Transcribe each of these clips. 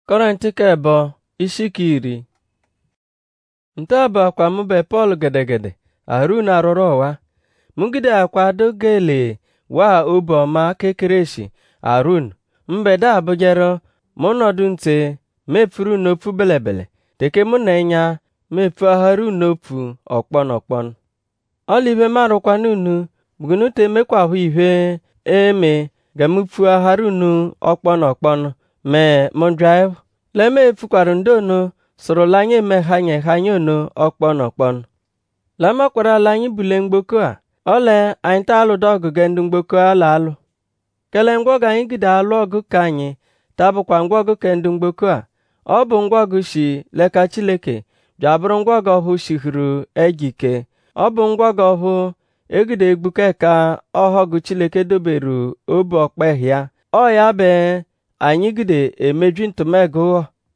Kọrịntị nke abụọ isi nke iri. Nte abụ akwa mụ be Pọl gedegede Harun arụrụ ụwa mugide akwado gele wa obi ọma kekereshi Harun mbede abụjero mụ nọdụ nte mefuru n'ofu belebele teke mụ na enya mefu Harun n'ofu ọkpọn olive marụkwana unu bugunu te mekwahụ ihe eme gamufu Harun ọkpọn me mondrive leme efukwara ndono soro lanye hanye ono ọkpọn lama kwara lanye bule mgboko a ole anyị ta alụ dọgụge ndị mgboko ala alụ kele ngwọgụ anyị gide alụ ọgụ ka anyị tabụkwa ngwọgụ ke ndị mgboko a ọ bụ ngwọgụ shi leka Chileke bịa bụrụ ngwọgụ ọhụ shihuru ejike ọ bụ ngwọgụ ọhụ egide egbuke ka ọhọgụ Chileke doberu obi ọkpehịa ọ ya be anyị gide emeju ntụmego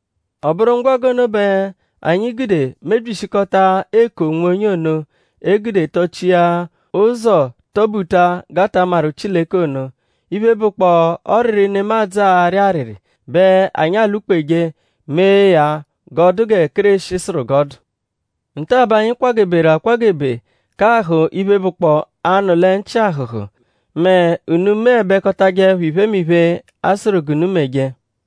ọ bụrụ ngwọgụ n'obe anyị gide mejishikọta eko onwe onye ono egide tochia ụzọ tobuta gata marụ Chileke ono ibe bụkpọ ọrịrị n'emadza arịrị be anyị alụkpeje mee ya gọdụge kreshi sụrụ gọdụ ntaaba anyị kwagebere akwagebe ka ahụ ibe bụkpọ anụle nchi ahụhụ mee unu mee bekọtaje hivemive asụrụ gunu meje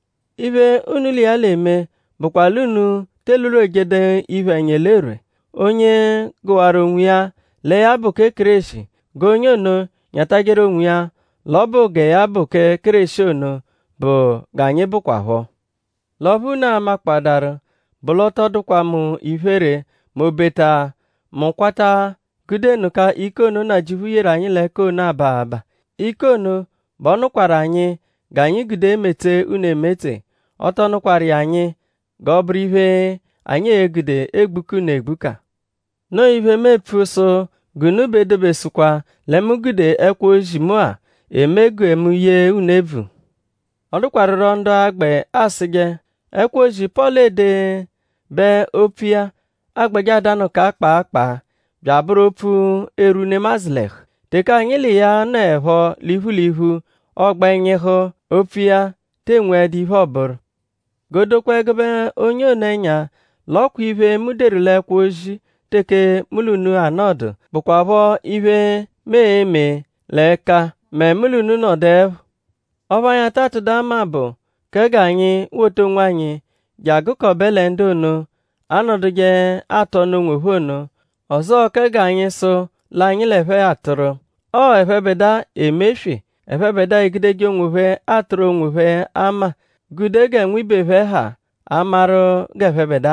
ibe unu liala eme bụkwala unu teluru ejede ibe nyelere onye gụwara onwe ya lee ya bụ ke kreshi ga onye ono nyatagere onwe ya lọbụ ge ya bụ ke kreshi ono bụ ga anyị bụkwahọ lọbụ na amakpadara bụlọtọdụkwa mụ ifere ma obeta mụkwata gudenu ka ike ono na jivuyere anyị leke ono aba ike ono bụ ọnụkwara anyị ga anyị gide emete unu emete ọtọnụkwara ya anyị ga ọ bụrụ ihe anyị egide egbuku na egbuka no ihe mefu so gunube dobesukwa lemugide ekwe ojimo a emego emuye unevu ọdụkwarịrọ ndụ agbe asịge ekwe oji Pọl ede be opia agbeja danụ ka akpa bịa bụrụ opu eru nemazlek teka anyị li ya na-ehọ lihu ọgbenyehụ opia tenwedi ihe ọbụrụ godokwa egebe onye onenya lọkwa ibe muderula ekwe oji teke mulunu anọdụ bụkwa bụ ibe meeme leka me mulunu nọdev ọbanya tatụdama bụ ka ga anyị woto onwe anyị ji agụkọbele ndị ono anọdụje atọ n'onwe ono ọzọ ka ga anyị so la anyị lefe atụrụ ọ efebeda emefie efebeda egideje onweve atụrụ onweve ama gude ga-enwe ibeve ha amarụ ga-efebeda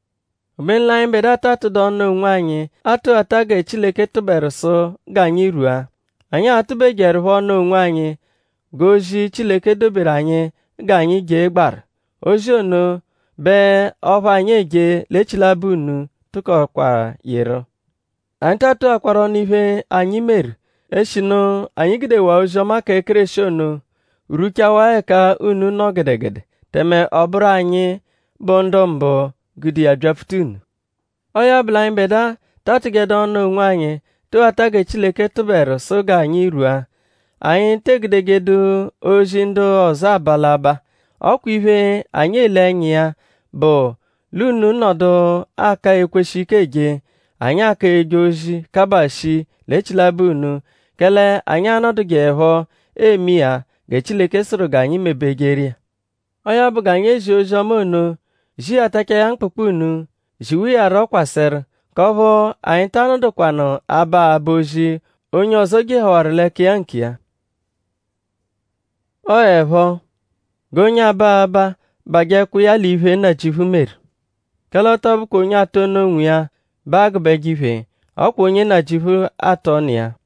omenla anyị beda tatụda ọnụ onwe anyị atụ ata ga Chileke tụbere so ga anyị rua anyị atụbejerụva ọnụ onwe anyị ga ozi Chileke dobere anyị ga anyị jee gbara ozi ono be ọva anyị eje lechilaba unu tụkọkwara yero anyị tatụ akwara n'ihe anyị mere eshinu anyị gidewa oziọma ka ekereshi ono ruchawa ka unu nọgedegede teme ọ bụrụ anyị bụ ndụ mbụ gidi ya bịapụta ọya bụla anyị beda tatụgede ọnụ onwe anyị tụghataga Chileke tụbere so ga anyị rua anyị tegidegedu ozi ndị ọzọ abalaba ọkwa ihe anyị ele enyi ya bụ lunu nọdụ aka ekweshi ikeje anyị aka eje ozi kabashi lechilaba unu kele anyị anọdụ ga-ehọ emi ya ga Chileke soro ga anyị mebegeri ọya bụ ga anyị eji ozi ọma unu ji ataka ya mkpụkpụ unu jiwu ya rọkwasịrị ka ọ bụ anyị tanụdụkwanụ aba ozi onye ọzọ gị họwarịla ka ya nke ya ọ ehọ ga onye aba bagekwu ya la ihe na jivu mere kelọta bụkwa onye atọ n'onwe ya bagbegive ọkwa onye na jivu atọ na ya